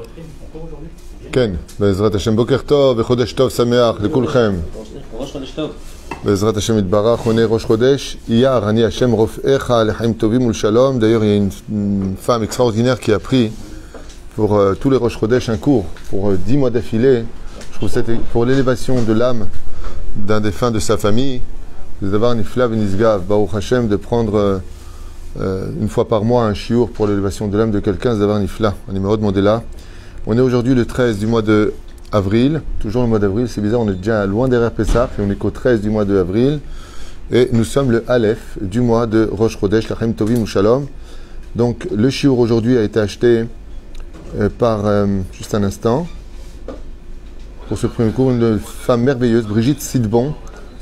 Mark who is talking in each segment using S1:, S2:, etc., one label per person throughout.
S1: כן, בעזרת השם, בוקר טוב וחודש טוב שמח לכולכם. בעזרת השם יתברך, on est Rosh Chodesh, Iyar, Ani Hashem Rofecha Lechaim Tovim Ulshalom. D'ailleurs, il y a une femme extraordinaire qui a pris pour tous les Rosh Chodesh un cours, pour 10 mois d'affilée. Je trouve que c'était pour l'élévation de l'âme d'un défunt de sa famille. D'avoir Nifla Benizgav, Baruch Hashem, de prendre une fois par mois un shiur pour l'élévation de l'âme de quelqu'un, d'avoir Nifla, un numéro de Mandela. On est aujourd'hui le 13 du mois de avril, toujours le mois d'avril, c'est bizarre, on est déjà loin derrière Pessah, et on est qu'au 13 du mois de avril, et nous sommes le Aleph du mois de Rosh Chodesh, Lachem Tovim Shalom. Donc le shiur aujourd'hui a été acheté par, juste un instant, pour ce premier cours, une femme merveilleuse, Brigitte Sedbon,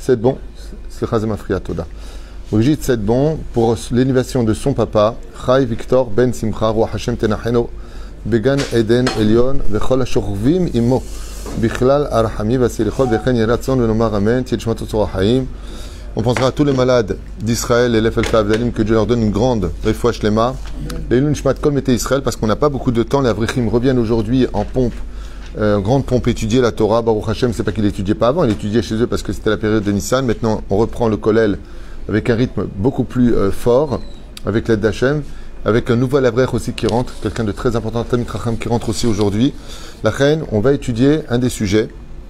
S1: Brigitte Sedbon, pour l'élévation de son papa, Chai Victor Ben Simcha, Roi Hashem Tenacheno, Began Eden Elion, Vechol Ashorvim Imo, Bichlal Arhami Vasilichot, Vechen Yeratson, Venomar Amen, Tielchmatot Sorahaim. On pensera à tous les malades d'Israël et l'Efel Favdalim, que Dieu leur donne une grande Refoua Shlema. Les Lunchmat Kol Mete Israël, parce qu'on n'a pas beaucoup de temps, les Avrichim reviennent aujourd'hui en pompe, grande pompe étudier la Torah. Baruch Hashem, c'est pas qu'ils l'étudiaient pas avant, ils l'étudiaient chez eux parce que c'était la période de Nissan. Maintenant, on reprend le Kollel avec un rythme beaucoup plus fort, avec l'aide d'Hachem, avec un nouvel Avrech aussi qui rentre, quelqu'un de très important, Tamit Racham, qui rentre aussi aujourd'hui. La reine, on va étudier un des sujets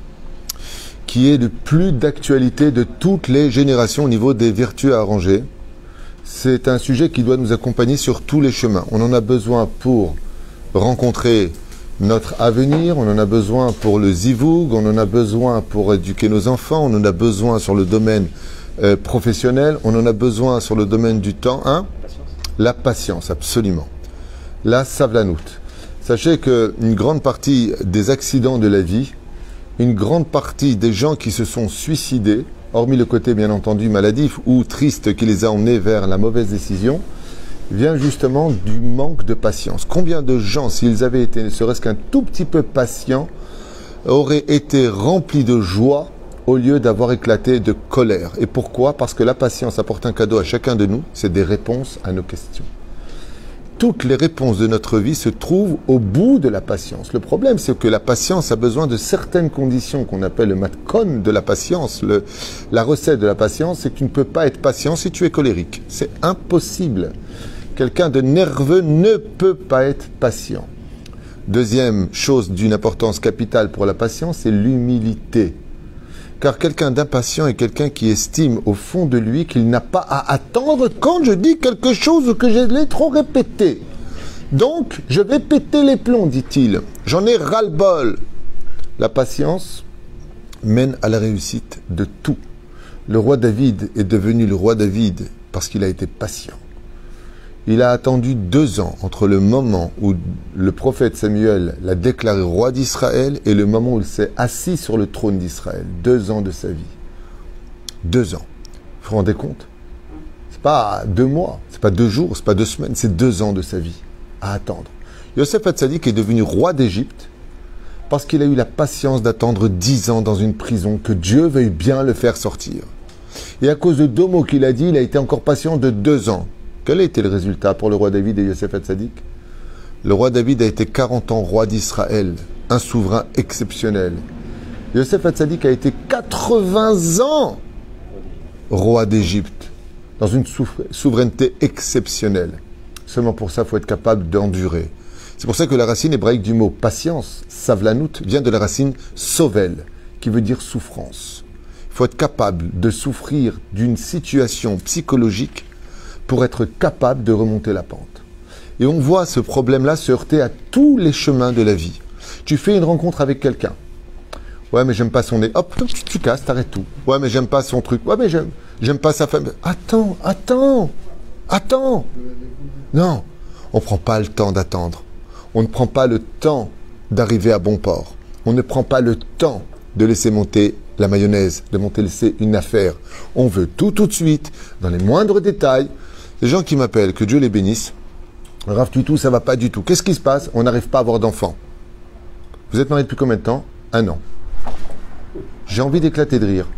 S1: qui est le plus d'actualité de toutes les générations au niveau des vertus à arranger. C'est un sujet qui doit nous accompagner sur tous les chemins. On en a besoin pour rencontrer notre avenir, on en a besoin pour le zivoug, on en a besoin pour éduquer nos enfants, on en a besoin sur le domaine professionnel, on en a besoin sur le domaine du temps, hein? La patience, absolument. La savlanout. Sachez qu'une grande partie des accidents de la vie, une grande partie des gens qui se sont suicidés, hormis le côté bien entendu maladif ou triste qui les a emmenés vers la mauvaise décision, vient justement du manque de patience. Combien de gens, s'ils avaient été ne serait-ce qu'un tout petit peu patients, auraient été remplis de joie au lieu d'avoir éclaté de colère. Et pourquoi? Parce que la patience apporte un cadeau à chacun de nous, c'est des réponses à nos questions. Toutes les réponses de notre vie se trouvent au bout de la patience. Le problème, c'est que la patience a besoin de certaines conditions qu'on appelle le matkon de la patience. La recette de la patience, c'est que tu ne peux pas être patient si tu es colérique. C'est impossible. Quelqu'un de nerveux ne peut pas être patient. Deuxième chose d'une importance capitale pour la patience, c'est l'humilité. Car quelqu'un d'impatient est quelqu'un qui estime au fond de lui qu'il n'a pas à attendre quand je dis quelque chose ou que je l'ai trop répété. Donc, je vais péter les plombs, dit-il. J'en ai ras-le-bol. La patience mène à la réussite de tout. Le roi David est devenu le roi David parce qu'il a été patient. Il a attendu 2 ans entre le moment où le prophète Samuel l'a déclaré roi d'Israël et le moment où il s'est assis sur le trône d'Israël. 2 ans de sa vie. 2 ans. Vous vous rendez compte? C'est pas 2 mois, c'est pas 2 jours, c'est pas 2 semaines, c'est 2 ans de sa vie à attendre. Yosef Hatzadik est devenu roi d'Égypte parce qu'il a eu la patience d'attendre 10 ans dans une prison, que Dieu veuille bien le faire sortir. Et à cause de 2 mots qu'il a dit, il a été encore patient de 2 ans. Quel a été le résultat pour le roi David et Yosef Hatzadik? Le roi David a été 40 ans roi d'Israël, un souverain exceptionnel. Yosef Hatzadik a été 80 ans roi d'Égypte, dans une souveraineté exceptionnelle. Seulement pour ça, il faut être capable d'endurer. C'est pour ça que la racine hébraïque du mot patience, savlanout, vient de la racine sovel, qui veut dire souffrance. Il faut être capable de souffrir d'une situation psychologique pour être capable de remonter la pente. Et on voit ce problème-là se heurter à tous les chemins de la vie. Tu fais une rencontre avec quelqu'un. Ouais, mais j'aime pas son nez. Hop, tu casses, t'arrêtes tout. Ouais, mais j'aime pas son truc. Ouais, mais j'aime pas sa femme. Attends. Non, on ne prend pas le temps d'attendre. On ne prend pas le temps d'arriver à bon port. On ne prend pas le temps de laisser monter la mayonnaise, de monter laisser une affaire. On veut tout de suite, dans les moindres détails. Les gens qui m'appellent, que Dieu les bénisse, Rav Tuitou, ça va pas du tout. Qu'est-ce qui se passe? On n'arrive pas à avoir d'enfants. Vous êtes marié depuis combien de temps? 1 an. J'ai envie d'éclater de rire.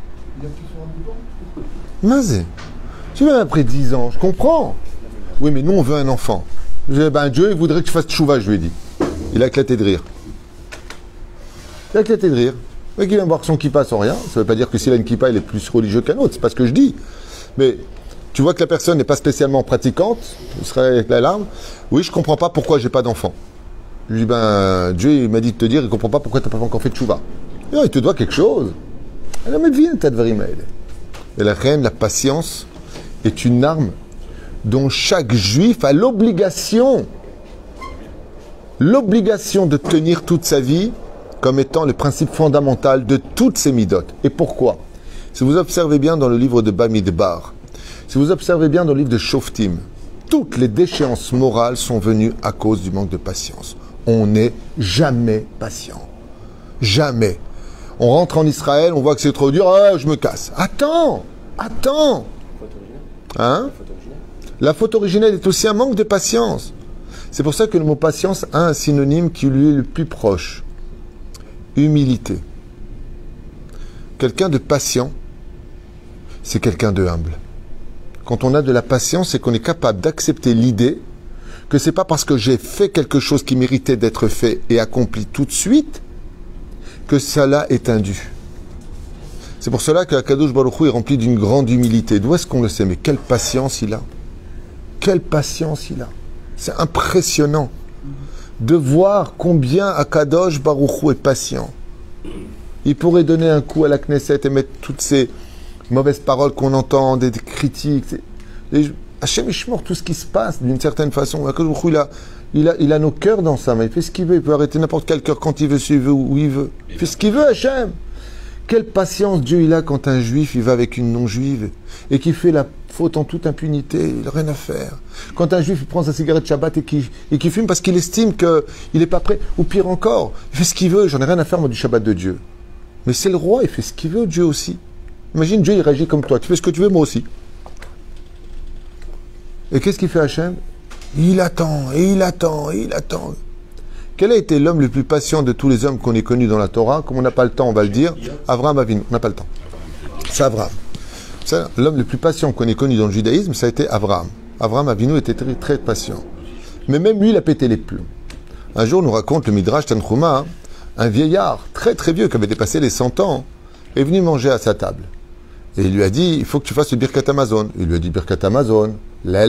S1: Mazé. Tu viens après 10 ans, je comprends. Oui, mais nous, on veut un enfant. Dieu, il voudrait que tu fasses tchouva, je lui ai dit. il a éclaté de rire. Il a éclaté de rire. Le mec, il vient voir son kippa sans rien. Ça ne veut pas dire que s'il a une kippa, il est plus religieux qu'un autre. C'est pas ce que je dis. Mais tu vois que la personne n'est pas spécialement pratiquante. Il serait avec la larme. Oui, je ne comprends pas pourquoi j'ai pas d'enfant. Je lui dis, Dieu il m'a dit de te dire, il ne comprend pas pourquoi tu n'as pas encore fait de tchouva. Il te doit quelque chose. Alors, mais viens, t'as de et la reine, la patience est une arme dont chaque juif a l'obligation de tenir toute sa vie comme étant le principe fondamental de toutes ces midotes. Et pourquoi? Si vous observez bien dans le livre de Bamidbar, si vous observez bien dans le livre de Shoftim, toutes les déchéances morales sont venues à cause du manque de patience. On n'est jamais patient. Jamais. On rentre en Israël, on voit que c'est trop dur, je me casse. Attends. Hein? La faute originelle est aussi un manque de patience. C'est pour ça que le mot patience a un synonyme qui lui est le plus proche. Humilité. Quelqu'un de patient, c'est quelqu'un de humble. Quand on a de la patience, c'est qu'on est capable d'accepter l'idée que c'est pas parce que j'ai fait quelque chose qui méritait d'être fait et accompli tout de suite que cela est indu. C'est pour cela que Kadosh Baruch Hu est rempli d'une grande humilité. D'où est-ce qu'on le sait? Mais quelle patience il a! Quelle patience il a! C'est impressionnant de voir combien Akadosh Baruch Hu est patient. Il pourrait donner un coup à la Knesset et mettre toutes ces mauvaises paroles qu'on entend, des critiques. Hachem Ishmor, tout ce qui se passe d'une certaine façon. Akadosh Baruch Hu, il a nos cœurs dans sa main. Il fait ce qu'il veut. Il peut arrêter n'importe quel cœur quand il veut, s'il veut, où il veut. Il fait ce qu'il veut, Hachem. Quelle patience Dieu il a quand un juif il va avec une non-juive et qui fait la faute en toute impunité, il n'a rien à faire. Quand un juif il prend sa cigarette Shabbat et qui fume parce qu'il estime qu'il n'est pas prêt, ou pire encore, il fait ce qu'il veut, j'en ai rien à faire moi du Shabbat de Dieu. Mais c'est le roi, il fait ce qu'il veut, Dieu aussi. Imagine Dieu il réagit comme toi, tu fais ce que tu veux, moi aussi. Et qu'est-ce qu'il fait Hachem? Il attend, et il attend, et il attend. Quel a été l'homme le plus patient de tous les hommes qu'on ait connus dans la Torah? Comme on n'a pas le temps, on va le dire. Avraham Avinu. On n'a pas le temps. C'est Avraham. L'homme le plus patient qu'on ait connu dans le judaïsme, ça a été Avraham. Avraham Avinu était très, très patient. Mais même lui, il a pété les plombs. Un jour, nous raconte le Midrash Tanchuma, un vieillard très très vieux qui avait dépassé les 100 ans, est venu manger à sa table. Et il lui a dit, il faut que tu fasses le Birkat Hamazon. Il lui a dit, Birkat Hamazon. La.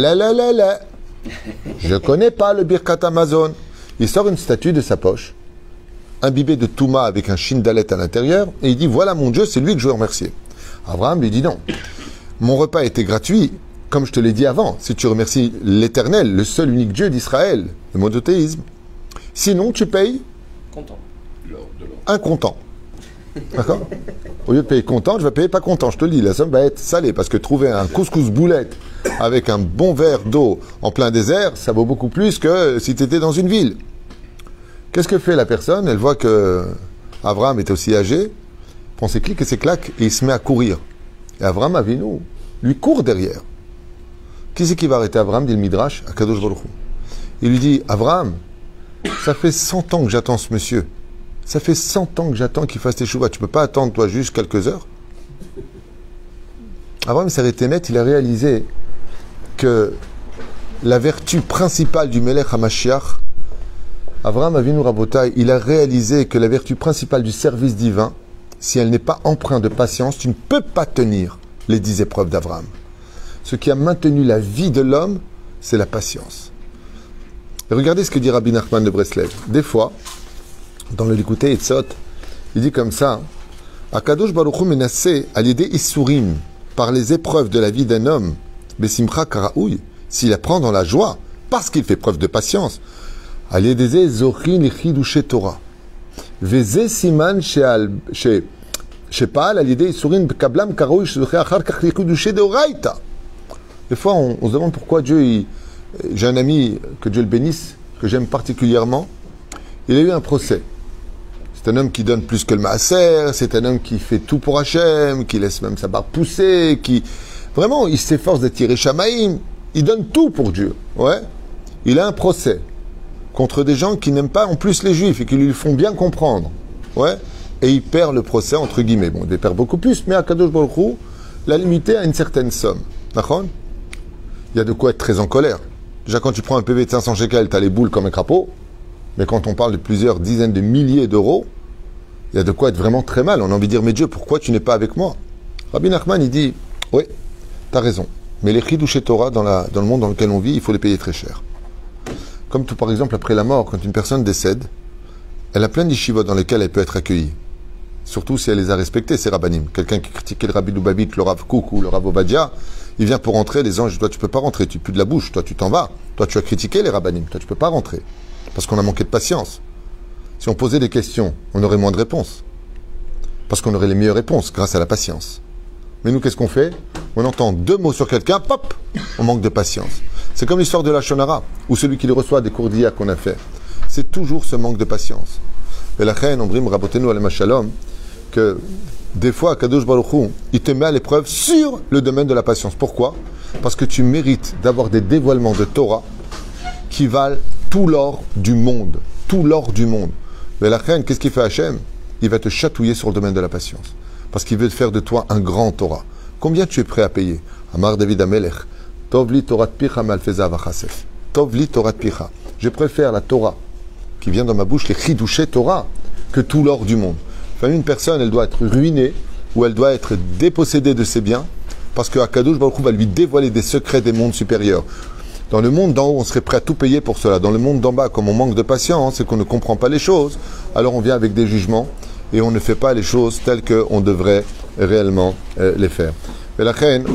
S1: Je connais pas le Birkat Hamazon. Il sort une statue de sa poche, imbibée de Touma avec un shindalet à l'intérieur, et il dit, voilà mon Dieu, c'est lui que je veux remercier. Abraham lui dit non. Mon repas était gratuit, comme je te l'ai dit avant, si tu remercies l'Éternel, le seul unique Dieu d'Israël, le monothéisme. Sinon, tu payes
S2: content.
S1: Un content. D'accord? Au lieu de payer content, je vais payer pas content. Je te le dis, la somme va être salée, parce que trouver un couscous boulette avec un bon verre d'eau en plein désert, ça vaut beaucoup plus que si tu étais dans une ville. Qu'est-ce que fait la personne? Elle voit que Abraham était aussi âgé, prend ses clics et ses claques, et il se met à courir. Et Abraham Avinu, lui court derrière. Qui c'est qui va arrêter Abraham, dit le Midrash, à Kadosh Baruch Hu? Il lui dit, Abraham, ça fait 100 ans que j'attends ce monsieur. Ça fait 100 ans que j'attends qu'il fasse tes chouvas. Tu peux pas attendre, toi, juste quelques heures? Abraham s'est arrêté net, il a réalisé que la vertu principale du Melech HaMashiach, Avraham Avinu Rabotai, il a réalisé que la vertu principale du service divin, si elle n'est pas empreinte de patience, tu ne peux pas tenir les 10 épreuves d'Avraham. Ce qui a maintenu la vie de l'homme, c'est la patience. Et regardez ce que dit Rabbi Nachman de Breslev. Des fois, dans le Likutei Etzot, il dit comme ça, Akadosh Baruch Hu menacé à l'idée Issourim, par les épreuves de la vie d'un homme, Besimcha Karaoui, s'il apprend dans la joie, parce qu'il fait preuve de patience, à l'idée Zochin Lichidushe Torah, Veze Siman Shepal, à l'idée Issourim Kablam Karaoui, Shezoché Achar Kach Lichidushe Deoraita. Des fois, on se demande pourquoi Dieu, j'ai un ami, que Dieu le bénisse, que j'aime particulièrement, il a eu un procès. C'est un homme qui donne plus que le maaser, c'est un homme qui fait tout pour Hachem, qui laisse même sa barbe pousser, qui... Vraiment, il s'efforce d'attirer Shamaïm, il donne tout pour Dieu. Ouais. Il a un procès contre des gens qui n'aiment pas en plus les Juifs et qui lui font bien comprendre. Ouais. Et il perd le procès, entre guillemets. Bon, il perd beaucoup plus, mais à Kadosh Baruch Hu l'a limité à une certaine somme. D'accord? Il y a de quoi être très en colère. Déjà, quand tu prends un PV de 500 shekels, tu as les boules comme un crapaud. Mais quand on parle de plusieurs dizaines de milliers d'euros, il y a de quoi être vraiment très mal. On a envie de dire, mais Dieu, pourquoi tu n'es pas avec moi? Rabbi Nachman, il dit, oui, tu as raison. Mais les Chidouché Torah, dans le monde dans lequel on vit, il faut les payer très cher. Comme tout, par exemple, après la mort, quand une personne décède, elle a plein d'yeshivot dans lesquelles elle peut être accueillie. Surtout si elle les a respectés, ces rabbanim. Quelqu'un qui critiquait le Rabbi Lubavitch, le Rav Kouk ou le Rav Ovadia, il vient pour rentrer, les anges, toi tu peux pas rentrer, tu pues de la bouche, toi tu t'en vas. Toi tu as critiqué les rabbanim, toi tu peux pas rentrer. Parce qu'on a manqué de patience. Si on posait des questions, on aurait moins de réponses. Parce qu'on aurait les meilleures réponses grâce à la patience. Mais nous, qu'est-ce qu'on fait? On entend 2 mots sur quelqu'un, pop, on manque de patience. C'est comme l'histoire de la Shonara, ou celui qui les reçoit des cours d'IA qu'on a fait. C'est toujours ce manque de patience. Et la reine, on brime rabotenu alema shalom, que des fois, Kadosh Baruch Hu, il te met à l'épreuve sur le domaine de la patience. Pourquoi? Parce que tu mérites d'avoir des dévoilements de Torah qui valent tout l'or du monde. Tout l'or du monde. Mais la reine, qu'est-ce qu'il fait Hachem? Il va te chatouiller sur le domaine de la patience. Parce qu'il veut faire de toi un grand Torah. Combien tu es prêt à payer? Amar David Amelech, Tovli Torah Picha Malfeza Vachasef. Tovli Torah Picha. Je préfère la Torah qui vient dans ma bouche, les Chidouché Torah, que tout l'or du monde. Enfin, une personne, elle doit être ruinée ou elle doit être dépossédée de ses biens parce que Akadosh Baruch Hu va lui dévoiler des secrets des mondes supérieurs. Dans le monde d'en haut, on serait prêt à tout payer pour cela. Dans le monde d'en bas, comme on manque de patience et qu'on ne comprend pas les choses, alors on vient avec des jugements et on ne fait pas les choses telles qu'on devrait réellement les faire. Mais la reine,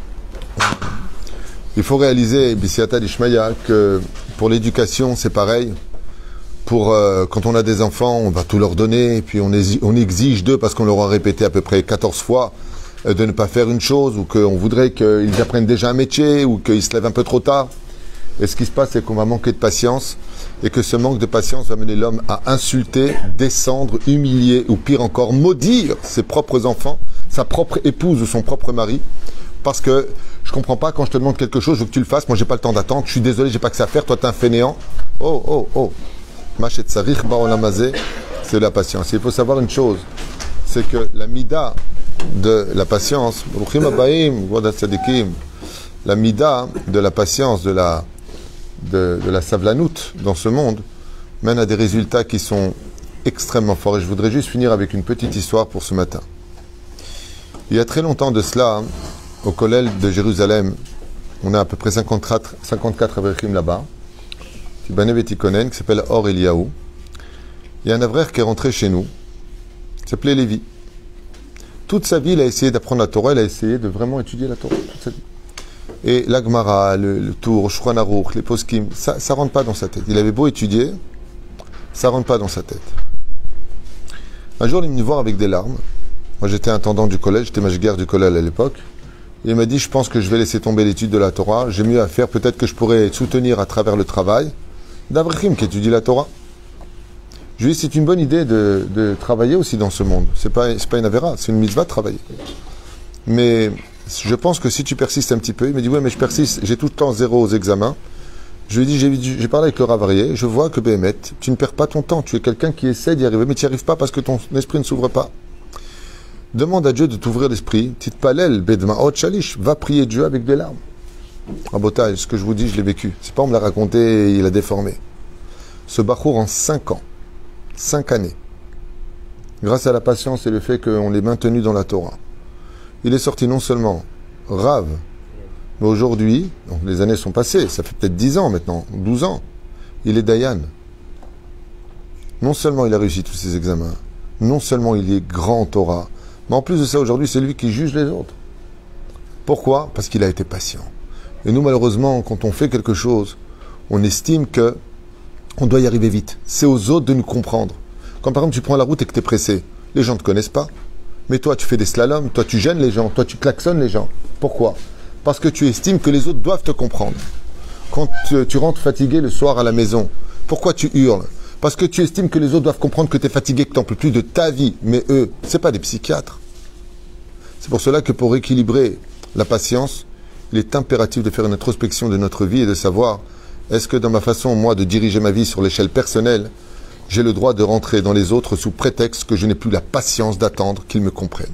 S1: il faut réaliser, Bissiata d'Ishmaïa, que pour l'éducation, c'est pareil. Quand on a des enfants, on va tout leur donner, et puis on exige d'eux, parce qu'on leur a répété à peu près 14 fois, de ne pas faire une chose, ou qu'on voudrait qu'ils apprennent déjà un métier, ou qu'ils se lèvent un peu trop tard. Et ce qui se passe, c'est qu'on va manquer de patience, et que ce manque de patience va mener l'homme à insulter, descendre, humilier, ou pire encore, maudire ses propres enfants, sa propre épouse ou son propre mari, parce que je comprends pas, quand je te demande quelque chose, je veux que tu le fasses, moi j'ai pas le temps d'attendre, je suis désolé, j'ai pas que ça à faire, toi t'es un fainéant. Oh. Machet Sarich Baolamazé, c'est la patience. Il faut savoir une chose, c'est que la mida de la patience, la mida de la patience, de la savlanout dans ce monde, mène à des résultats qui sont extrêmement forts. Et je voudrais juste finir avec une petite histoire pour ce matin. Il y a très longtemps de cela, au collège de Jérusalem, on a à peu près 54 avrechim là-bas, qui s'appelle Or Eliaou. Il y a un avrech qui est rentré chez nous, qui s'appelait Lévi. Toute sa vie, il a essayé d'apprendre la Torah, il a essayé de vraiment étudier la Torah, toute sa vie. Et l'Agmara, le Tour, Shulchan Aruch, les Poskim, ça ne rentre pas dans sa tête. Il avait beau étudier, ça ne rentre pas dans sa tête. Un jour, il est venu me voir avec des larmes. Moi, j'étais intendant du collège, j'étais mashguer du collège à l'époque. Il m'a dit, je pense que je vais laisser tomber l'étude de la Torah, j'ai mieux à faire, peut-être que je pourrais soutenir à travers le travail d'Avrechim qui étudie la Torah. Je lui ai dit, c'est une bonne idée de travailler aussi dans ce monde. C'est pas une avéra, c'est une mitzvah de travailler. Mais je pense que si tu persistes un petit peu, il m'a dit, ouais, mais je persiste, j'ai tout le temps 0 aux examens. Je lui ai dit, j'ai parlé avec le Ravarié, je vois que Béhémet, tu ne perds pas ton temps, tu es quelqu'un qui essaie d'y arriver, mais tu n'y arrives pas parce que ton esprit ne s'ouvre pas. Demande à Dieu de t'ouvrir l'esprit, tit palel, bedma'ot shalish, va prier Dieu avec des larmes. Rabotage, ce que je vous dis, je l'ai vécu. C'est pas on me l'a raconté et il a déformé. Ce bachour en 5 ans, 5 années, grâce à la patience et le fait qu'on l'ait maintenu dans la Torah, il est sorti non seulement Rav, mais aujourd'hui, donc les années sont passées, ça fait peut-être 10 ans maintenant, 12 ans, il est Dayan. Non seulement il a réussi tous ses examens, non seulement il est grand en Torah, mais en plus de ça, aujourd'hui, c'est lui qui juge les autres. Pourquoi? Parce qu'il a été patient. Et nous, malheureusement, quand on fait quelque chose, on estime que on doit y arriver vite. C'est aux autres de nous comprendre. Quand par exemple, tu prends la route et que tu es pressé, les gens ne te connaissent pas. Mais toi, tu fais des slaloms, toi, tu gênes les gens, toi, tu klaxonnes les gens. Pourquoi? Parce que tu estimes que les autres doivent te comprendre. Quand tu rentres fatigué le soir à la maison, pourquoi tu hurles? Parce que tu estimes que les autres doivent comprendre que tu es fatigué, que tu n'en peux plus de ta vie. Mais eux, ce n'est pas des psychiatres. C'est pour cela que pour équilibrer la patience, il est impératif de faire une introspection de notre vie et de savoir, est-ce que dans ma façon, moi, de diriger ma vie sur l'échelle personnelle, j'ai le droit de rentrer dans les autres sous prétexte que je n'ai plus la patience d'attendre qu'ils me comprennent.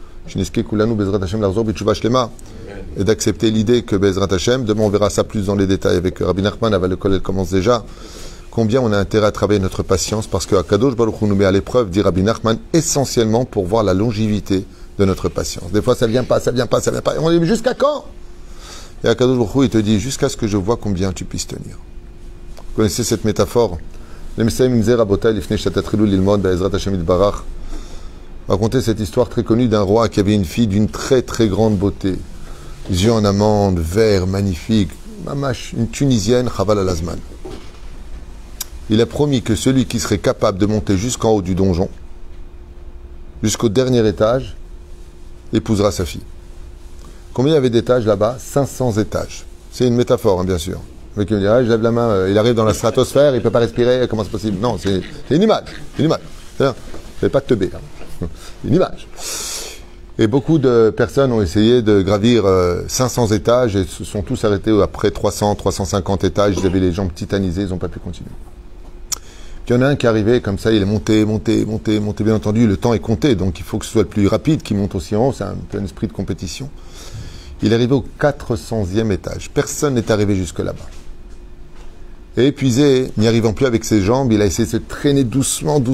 S1: Et d'accepter l'idée que Bezrat Hashem, demain on verra ça plus dans les détails avec Rabbi Nachman, le collège commence déjà, combien on a intérêt à travailler notre patience, parce que Akadosh Baruch Hu nous met à l'épreuve, dit Rabbi Nachman, essentiellement pour voir la longévité de notre patience. Des fois, ça vient pas, ça vient pas, ça vient pas. Et on dit, jusqu'à quand? Et Akadosh Baruch Hu, il te dit, jusqu'à ce que je vois combien tu puisses tenir. Vous connaissez cette métaphore? Raconter cette histoire très connue d'un roi qui avait une fille d'une très très grande beauté. Yeux en amande, vert, magnifique, mamash, une Tunisienne, Chaval al-Azman. Il a promis que celui qui serait capable de monter jusqu'en haut du donjon, jusqu'au dernier étage, épousera sa fille. Combien il y avait d'étages là-bas? 500 étages. C'est une métaphore, hein, bien sûr. Le mec qui me dirait, je lève la main, il arrive dans la stratosphère, il ne peut pas respirer, comment c'est possible? Non, c'est une image. Une image. C'est-à-dire, vous n'avez pas de teubé. Hein. Une image. Et beaucoup de personnes ont essayé de gravir 500 étages et se sont tous arrêtés après 300, 350 étages. Ils avaient les jambes titanisées, ils n'ont pas pu continuer. Puis il y en a un qui est arrivé comme ça, il est monté. Bien entendu, le temps est compté, donc il faut que ce soit le plus rapide qui monte aussi en haut. C'est un peu un esprit de compétition. Il est arrivé au 400e étage. Personne n'est arrivé jusque là-bas. Et épuisé, n'y arrivant plus avec ses jambes, il a essayé de se traîner doucement. Au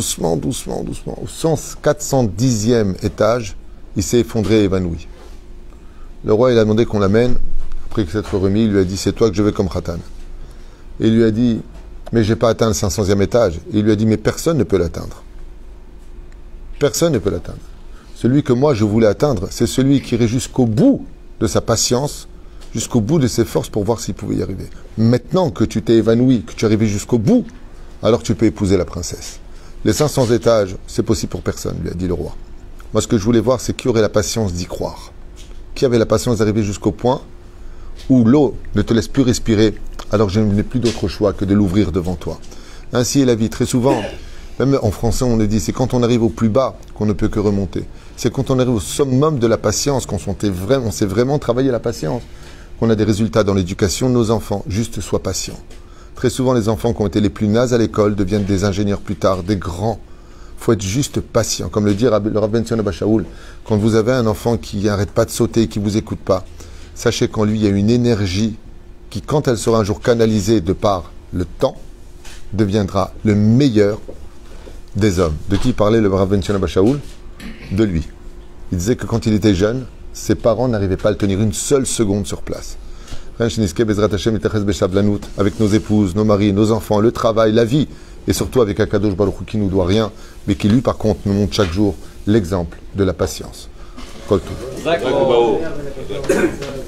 S1: 410e étage, il s'est effondré et évanoui. Le roi, il a demandé qu'on l'amène. Après qu'il s'être remis, il lui a dit, c'est toi que je veux comme khatan. Et il lui a dit, mais je n'ai pas atteint le 500e étage. Et il lui a dit, mais personne ne peut l'atteindre. Personne ne peut l'atteindre. Celui que moi je voulais atteindre, c'est celui qui irait jusqu'au bout de sa patience, jusqu'au bout de ses forces pour voir s'il pouvait y arriver. Maintenant que tu t'es évanoui, que tu es arrivé jusqu'au bout, alors tu peux épouser la princesse. Les 500 étages, c'est possible pour personne, lui a dit le roi. Moi, ce que je voulais voir, c'est qui aurait la patience d'y croire. Qui avait la patience d'arriver jusqu'au point où l'eau ne te laisse plus respirer, alors je n'ai plus d'autre choix que de l'ouvrir devant toi. Ainsi est la vie. Très souvent, même en français, on le dit, c'est quand on arrive au plus bas qu'on ne peut que remonter. C'est quand on arrive au summum de la patience, qu'on sait vraiment travailler la patience, qu'on a des résultats dans l'éducation de nos enfants. Juste sois patient. Très souvent, les enfants qui ont été les plus nazes à l'école deviennent des ingénieurs plus tard, des grands. Il faut être juste patient. Comme le dit le Rav Ben Sion Abba Shaul, quand vous avez un enfant qui n'arrête pas de sauter, qui ne vous écoute pas, sachez qu'en lui, il y a une énergie qui, quand elle sera un jour canalisée de par le temps, deviendra le meilleur des hommes. De qui parlait le Rav Ben Sion Abba Shaul? De lui. Il disait que quand il était jeune, ses parents n'arrivaient pas à le tenir une seule seconde sur place. Avec nos épouses, nos maris, nos enfants, le travail, la vie, et surtout avec Akadosh Baruch Hu qui ne nous doit rien, mais qui lui par contre nous montre chaque jour l'exemple de la patience. Kol tov.